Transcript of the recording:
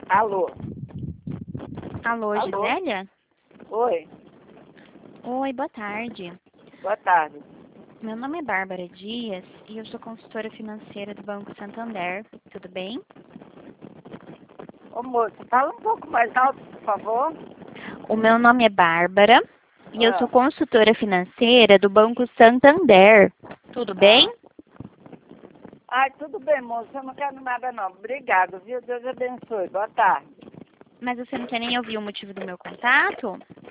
Alô? Alô, Alô? Gisélia? Oi, Oi, boa tarde. boa tarde. Meu nome é Bárbara Dias e eu sou consultora financeira do Banco Santander. Tudo bem? Ô moço, fala um pouco mais alto, por favor. O meu nome é Bárbara e eu sou Ah, consultora financeira do Banco Santander. Tudo bem? ah. Ai, tudo bem, moço, eu não quero nada não. Obrigado, viu? Deus abençoe. Boa tarde. Mas você não quer nem ouvir o motivo do meu contato?